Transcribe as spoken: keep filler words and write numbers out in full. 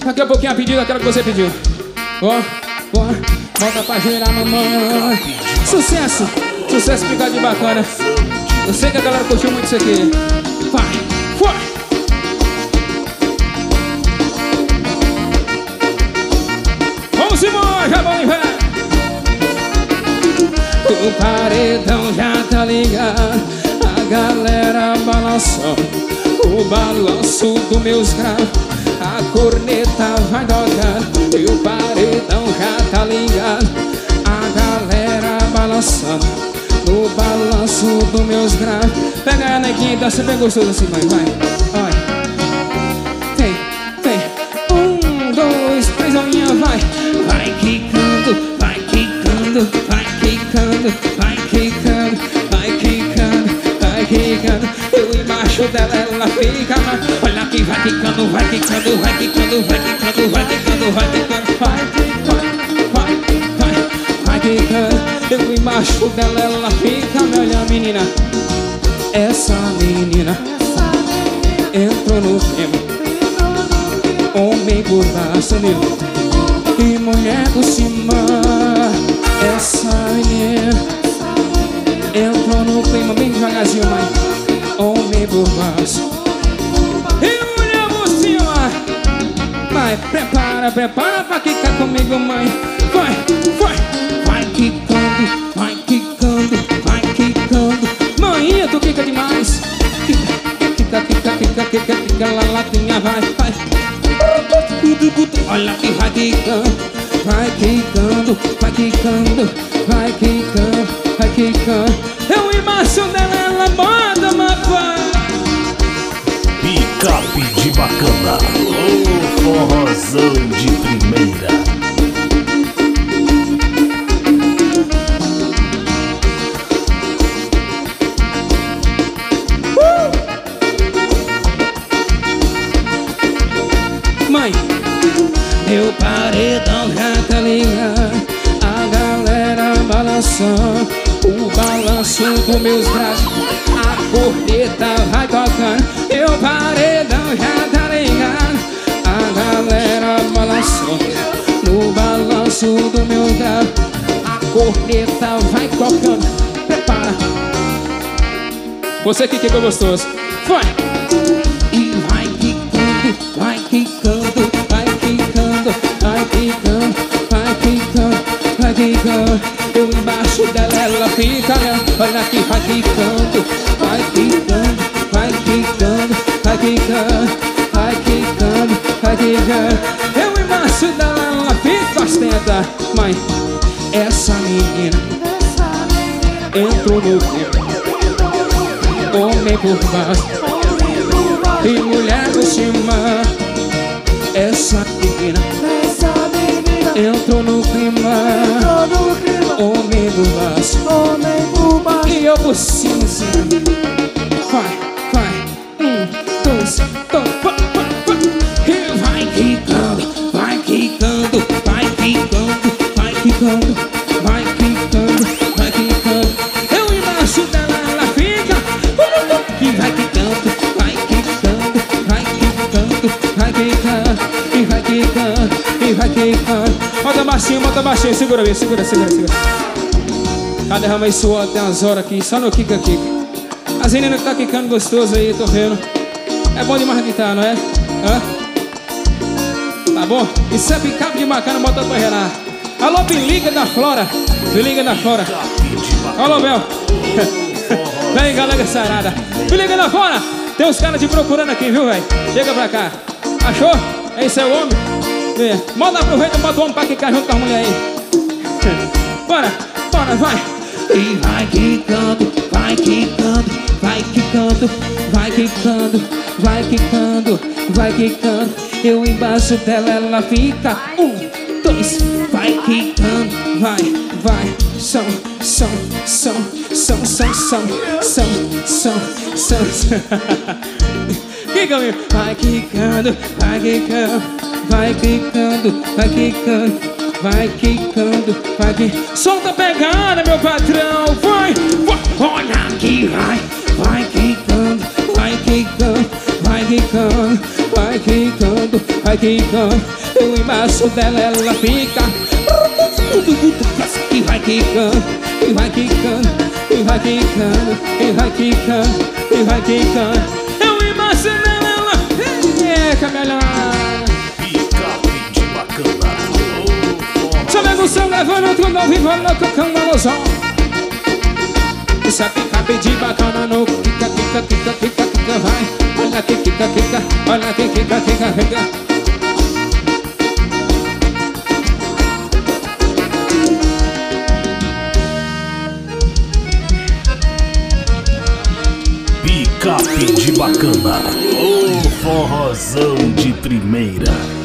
Daqui a pouquinho a pedida, aquela que você pediu. Ó, ó, volta pra girar, mamãe. Sucesso, sucesso picadinho bacana. Eu sei que a galera curtiu muito isso aqui. Vai, foi. Vamos embora, já vamos, velho. O paredão já tá ligado, a galera balançou. O balanço dos meus graves, a corneta vai tocar. E o paredão já tá ligado, a galera balançando. No balanço dos meus graves. Pega a neguinha, dá sempre gostoso assim, mãe, vai. Olha. Vem, vem. Um, dois, três, olhinha, vai. Vai quicando, vai quicando, vai quicando, vai quicando, vai quicando, vai quicando. Eu embaixo dela, ela fica. Olha que vai quicando, vai quicando, vai quicando, vai quicando, vai quicando, vai quicando, vai, vai, vai, vai, vai quicando. Eu embaixo dela, ela fica. Me olha, menina. Essa menina entrou no clima. Homem por baixo nele e mulher por cima. Essa menina entrou no clima bem devagarzinho, mãe. Homem por baixo e mulher por cima. Vai, prepara, prepara pra quicar comigo, mãe. Vai, vai, vai quicando, vai quicando, vai quicando. Mãinha, tu quica demais. Quica, quica, quica, quica, quica, quica, lá, latinha, vai, vai. Olha que vai quicando, vai quicando, vai quicando, vai quicando, vai quicando. Eu embaixo dela, ela manda uma pá. Picape de bacana, o forrozão de primeira. Mãe, meu paredão já tá ligado, a galera balançando. O balanço dos meus braços, a corneta vai tocando. Meu paredão já tá ligado, a galera balançando. No balanço dos meus braços, a corneta vai tocando. Prepara. Você que ficou gostoso. Vai! E vai quicando, vai quicando, vai quicando, vai quicando, vai quicando, vai quicando. Eu embaixo dela, ela fica, olha que vai quicando, vai quicando, vai quicando, vai quicando, vai quicando, vai quicando. Eu embaixo dela, ela fica ostenta. Mãe, essa menina entrou no tempo, homem por baixo e mulher por cima. Essa menina entrou no clima, homem por baixo e eu por cima, assim. Vai, vai, um, dois, dois, vai, vai, vai. E vai quicando, vai quicando, vai quicando, vai quicando, vai quicando, vai quicando. Eu embaixo dela, ela fica. E vai quicando, vai quicando, vai quicando, vai quicando, e vai quicando, e vai quicando. Bota baixinho, bota baixinho, segura aí, segura, segura, segura. Tá derramando suor até umas horas aqui, só no Kika Kika. As meninas que tá quicando gostoso aí, tô vendo. É bom demais quicar, não é? Hã? Tá bom? Isso é picape de bacana, bota pra reinar. Alô, Biliga da Flora, Biliga da Flora. Alô, Bel. Vem, galera sarada. Biliga da Flora, tem uns caras te procurando aqui, viu, velho? Chega pra cá. Achou? Esse é o homem? Vê. Manda, aproveita, bota o homem pra quicar junto com a mulher aí. Bora, bora, vai. E vai quicando, vai quicando, vai quicando, vai quicando, vai quicando, vai quicando. Eu embaixo dela, ela fica. Um, dois, vai quicando, vai, vai. Som, som, som, som, som, som, som, som, som, som. Quica, meu. Vai quicando, vai quicando, vai quicando, vai quicando, vai quicando, vai quicando. Solta a pegada, meu patrão, vai, vai. Olha que vai, vai quicando, vai quicando, vai vai quicando, vai quicando, vai quicando. Eu embaixo dela, ela fica. E vai quicando, e vai quicando, e vai quicando, e vai quicando, e vai quicando. Eu embaixo dela, ela fica melhor. Picape de bacana. Chama no céu, levando outro novo e vai louco com uma ilusão. Essa picape de bacana no quica, quica, quica, quica, quica, vai. Olha que quica, quica, olha que quica, quica, quica. Picape de bacana. Ô, forrozão de primeira.